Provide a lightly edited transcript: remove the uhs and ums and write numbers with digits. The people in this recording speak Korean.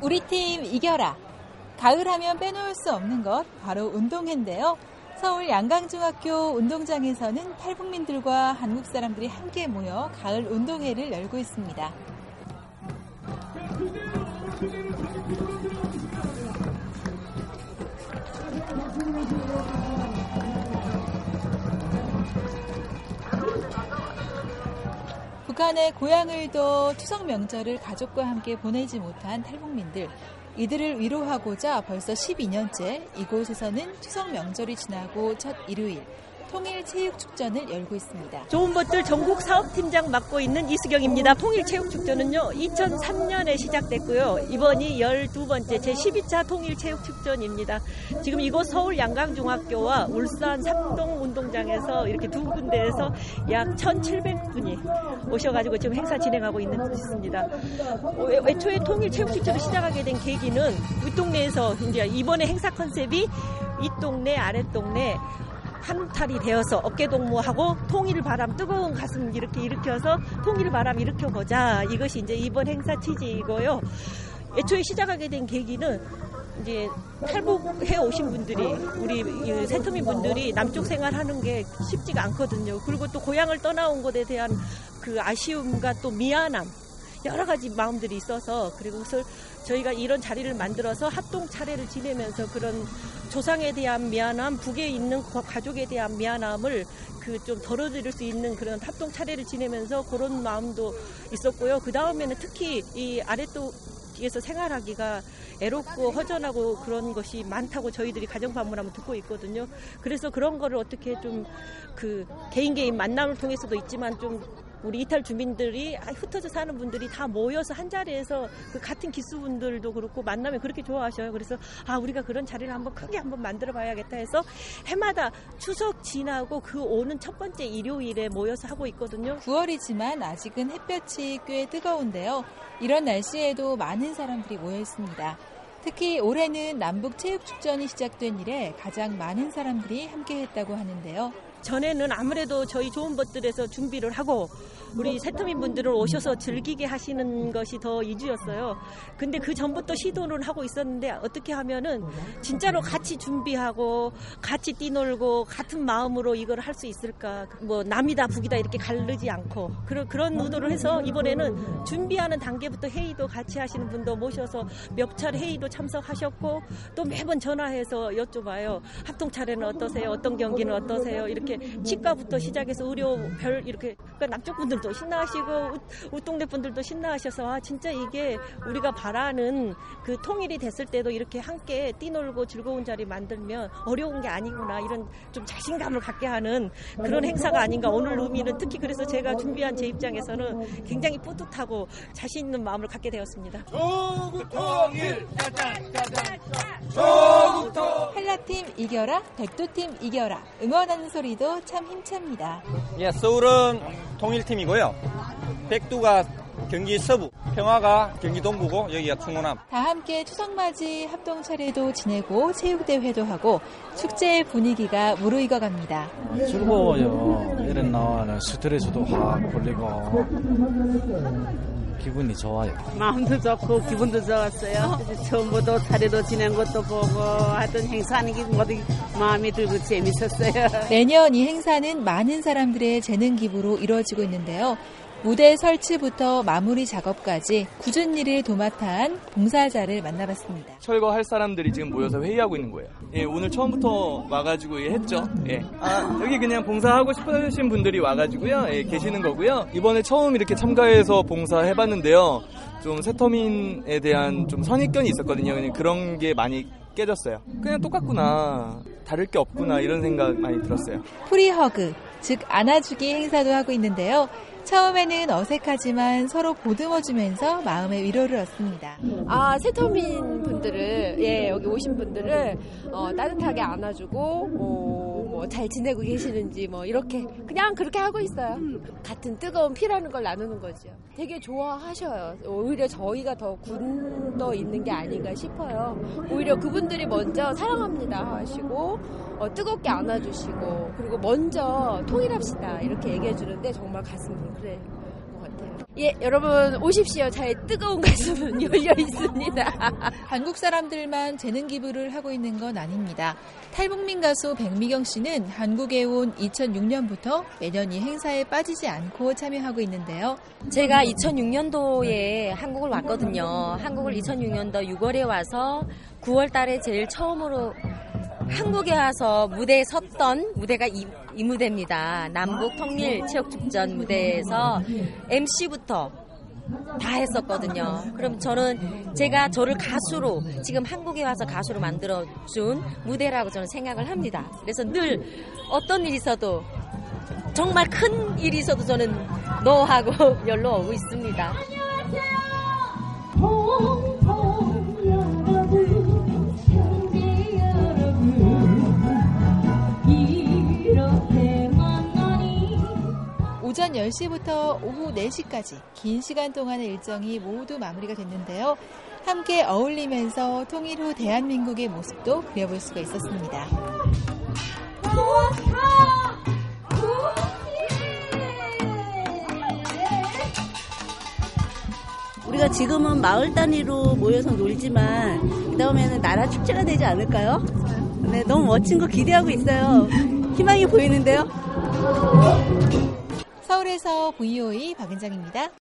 우리 팀 이겨라. 가을하면 빼놓을 수 없는 것 바로 운동회인데요. 서울 양강중학교 운동장에서는 탈북민들과 한국 사람들이 함께 모여 가을 운동회를 열고 있습니다. 북한에 고향을 둬 추석 명절을 가족과 함께 보내지 못한 탈북민들. 이들을 위로하고자 벌써 12년째 이곳에서는 추석 명절이 지나고 첫 일요일 통일체육축전을 열고 있습니다. 좋은 것들 전국 사업팀장 맡고 있는 이수경입니다. 통일체육축전은요 2003년에 시작됐고요. 이번이 12번째 제12차 통일체육축전입니다. 지금 이곳 서울 양강중학교와 울산 삼동운동장에서 이렇게 두 군데에서 약 1,700분이 오셔가지고 지금 행사 진행하고 있습니다. 애초에 통일체육축전을 시작하게 된 계기는 윗동네에서 이제 이번에 행사 컨셉이 윗동네 아랫동네 한탈이 되어서 어깨동무하고 통일 바람 뜨거운 가슴 이렇게 일으켜서 통일 바람 일으켜보자. 이것이 이제 이번 행사 취지이고요. 애초에 시작하게 된 계기는 이제 탈북해 오신 분들이 우리 세터민 분들이 남쪽 생활하는 게 쉽지가 않거든요. 그리고 또 고향을 떠나온 것에 대한 그 아쉬움과 또 미안함 여러 가지 마음들이 있어서 그리고 저희가 이런 자리를 만들어서 합동 차례를 지내면서 그런 조상에 대한 미안함, 북에 있는 가족에 대한 미안함을 좀 덜어드릴 수 있는 그런 합동 차례를 지내면서 그런 마음도 있었고요. 그 다음에는 특히 이 아랫도에서 생활하기가 애롭고 허전하고 그런 것이 많다고 저희들이 가정방문하면 듣고 있거든요. 그래서 그런 거를 어떻게 좀 개인 만남을 통해서도 있지만 좀 우리 이탈 주민들이 흩어져 사는 분들이 다 모여서 한 자리에서 그 같은 기수분들도 그렇고 만나면 그렇게 좋아하셔요. 그래서 우리가 그런 자리를 크게 한번 만들어 봐야겠다 해서 해마다 추석 지나고 그 오는 첫 번째 일요일에 모여서 하고 있거든요. 9월이지만 아직은 햇볕이 꽤 뜨거운데요. 이런 날씨에도 많은 사람들이 모여 있습니다. 특히 올해는 남북체육축전이 시작된 이래 가장 많은 사람들이 함께했다고 하는데요. 전에는 아무래도 저희 좋은 것들에서 준비를 하고 우리 세터민 분들을 오셔서 즐기게 하시는 것이 더 이주였어요. 근데 그 전부터 시도를 하고 있었는데 어떻게 하면은 진짜로 같이 준비하고 같이 뛰놀고 같은 마음으로 이걸 할 수 있을까. 남이다 북이다 이렇게 가르지 않고 그런 의도를 해서 이번에는 준비하는 단계부터 회의도 같이 하시는 분도 모셔서 몇 차례 회의도 참석하셨고 또 매번 전화해서 여쭤봐요. 합동 차례는 어떠세요? 어떤 경기는 어떠세요? 이렇게 치과부터 시작해서 의료별 이렇게 그러니까 남쪽 분들도 신나하시고 웃동네 분들도 신나하셔서 진짜 이게 우리가 바라는 그 통일이 됐을 때도 이렇게 함께 뛰놀고 즐거운 자리 만들면 어려운 게 아니구나 이런 좀 자신감을 갖게 하는 그런 행사가 아닌가. 오늘 의미는 특히 그래서 제가 준비한 제 입장에서는 굉장히 뿌듯하고 자신 있는 마음을 갖게 되었습니다. 조국 통일 조국 통일 한라팀 이겨라 백두팀 이겨라 응원하는 소리도 참 힘찹니다. 예, 서울은 통일팀이고요. 백두가 경기 서부, 평화가 경기 동부고 여기가 충원함. 다 함께 추석맞이 합동 차례도 지내고 체육대회도 하고 축제의 분위기가 무르익어갑니다. 즐거워요. 이런 나와는 스트레스도 확 풀리고 기분이 좋아요. 마음도 좋고 기분도 좋았어요. 처음부터 차례도 지낸 것도 보고 하여튼 행사하는 게 모두 마음이 들고 재밌었어요. 매년 이 행사는 많은 사람들의 재능 기부로 이루어지고 있는데요. 무대 설치부터 마무리 작업까지 굳은 일을 도맡아 한 봉사자를 만나봤습니다. 철거할 사람들이 지금 모여서 회의하고 있는 거예요. 예, 오늘 처음부터 와가지고 했죠. 예. 여기 그냥 봉사하고 싶으신 분들이 와가지고요. 예, 계시는 거고요. 이번에 처음 이렇게 참가해서 봉사해봤는데요. 좀 세터민에 대한 좀 선입견이 있었거든요. 그냥 그런 게 많이 깨졌어요. 그냥 똑같구나. 다를 게 없구나. 이런 생각 많이 들었어요. 프리허그, 즉 안아주기 행사도 하고 있는데요. 처음에는 어색하지만 서로 보듬어주면서 마음의 위로를 얻습니다. 세터민 분들을 여기 오신 분들을 따뜻하게 안아주고 잘 지내고 계시는지 이렇게 그냥 그렇게 하고 있어요. 같은 뜨거운 피라는 걸 나누는 거죠. 되게 좋아하셔요. 오히려 저희가 더 굳어 있는 게 아닌가 싶어요. 오히려 그분들이 먼저 사랑합니다 하시고 뜨겁게 안아주시고 그리고 먼저 통일합시다 이렇게 얘기해 주는데 정말 가슴 뭉클해 것 같아요. 예, 여러분 오십시오. 저의 뜨거운 가슴은 열려 있습니다. 한국 사람들만 재능 기부를 하고 있는 건 아닙니다. 탈북민 가수 백미경 씨는 한국에 온 2006년부터 매년 이 행사에 빠지지 않고 참여하고 있는데요. 제가 2006년도에 한국을 왔거든요. 한국을 2006년도 6월에 와서 9월 달에 제일 처음으로 한국에 와서 무대에 섰던 무대가 이 무대입니다. 남북 통일 체육축전 무대에서 MC부터 다 했었거든요. 그럼 제가 저를 가수로 지금 한국에 와서 가수로 만들어준 무대라고 저는 생각을 합니다. 그래서 늘 어떤 일이 있어도 정말 큰 일이 있어도 저는 노하고 열로 오고 있습니다. 오전 10시부터 오후 4시까지 긴 시간 동안의 일정이 모두 마무리가 됐는데요. 함께 어울리면서 통일 후 대한민국의 모습도 그려볼 수가 있었습니다. 우리가 지금은 마을 단위로 모여서 놀지만 그다음에는 나라 축제가 되지 않을까요? 네, 너무 멋진 거 기대하고 있어요. 희망이 보이는데요. 서울에서 VOA 박은정입니다.